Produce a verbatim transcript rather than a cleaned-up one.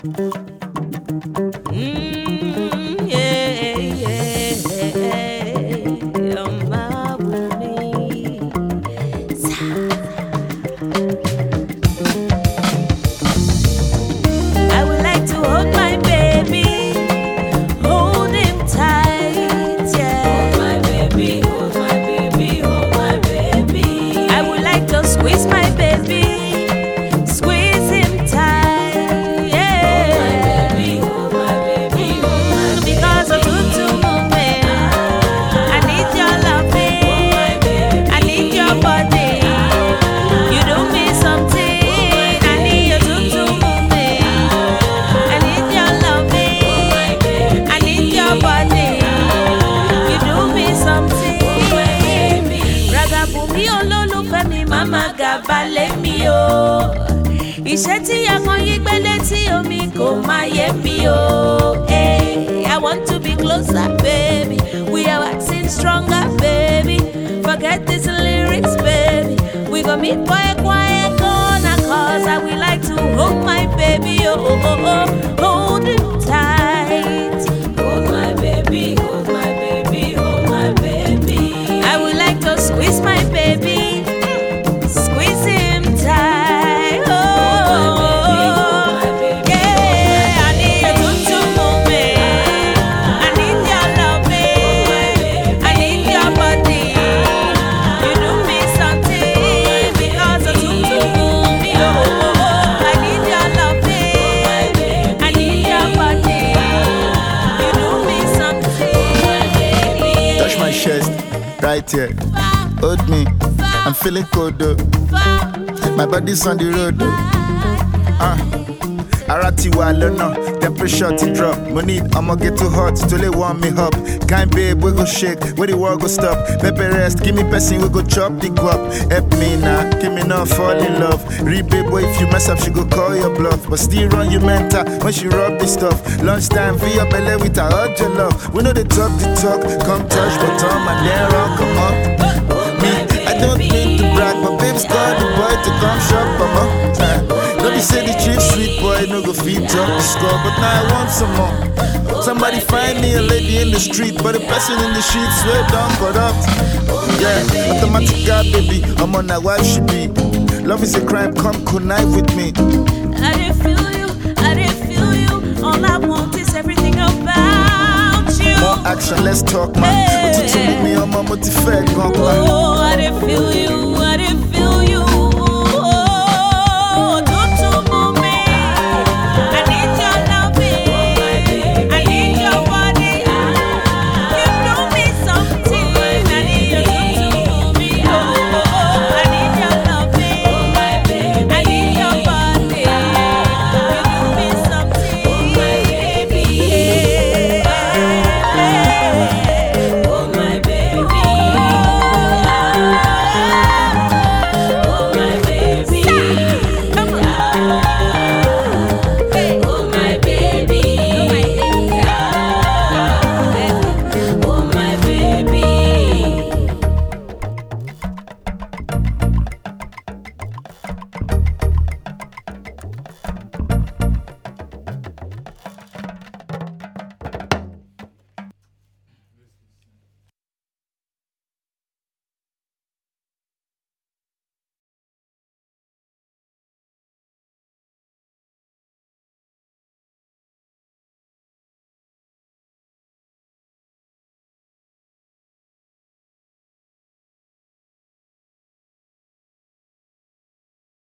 Mm, yeah, yeah, you're my woman. I would like to hold my baby, hold him tight, yeah. Hold my baby, hold my baby, hold my baby. I would like to squeeze my baby, squeeze him tight, yeah. Hold my baby, hold my baby, hold my baby. Because of tutu movement, I need your loving, I need your body. You do me something, I need your tutu movement, I need your loving, I need your body. You do me something. Ragabumi olólùfẹ́ mi, mama gabale mi o. Iṣẹ́ tí àwọn yí gbélé tí omi kò máa yé mi o. Hey, I want to be closer, baby. We are waxing stronger, baby. Forget these lyrics, baby. We gon' meet quiet, quiet corner, cause I will like to hold my baby, oh, oh, oh, oh. Hold him tight. Hold my baby, hold my baby, hold my baby. I would like to squeeze my baby, squeeze him tight. Oh, yeah, I need your tutu movement, I need your loving, I need your body. You do me something because of tutu movement. Oh, I need your loving, I need your body. You do me something. Touch my chest, right here. Hold me, I'm feeling cold though. My body's on the road though. Ah, Arati wa lona, temperature to drop. Money, I'ma get too hot, till they warm me up. Kind babe, we go shake, where the world go stop. Pepe rest, give me person, we go chop the guap. Help me now, give me not fall in love. Read babe, boy, if you mess up, she go call your bluff. But still run your mental when she rub the stuff. Lunchtime, for your belly with a hug your love. We know they talk the talk, come touch bottom and then run, come on. Me, I don't mean to brag, but babe's call the boy to come shop, mama. Don't be say the cheap sweet boy, no go feed up the score, but now I want some more. Somebody find me a lady in the street, but a person in the sheets swear down corrupt. Yeah, automatic guy, baby, I'm on that wife she be. Love is a crime, come connive with me. I didn't feel you, I didn't feel you. All I want is everything about you. More action, let's talk, man. What you with me, I'm a motivated, Oh, I didn't feel you, I didn't feel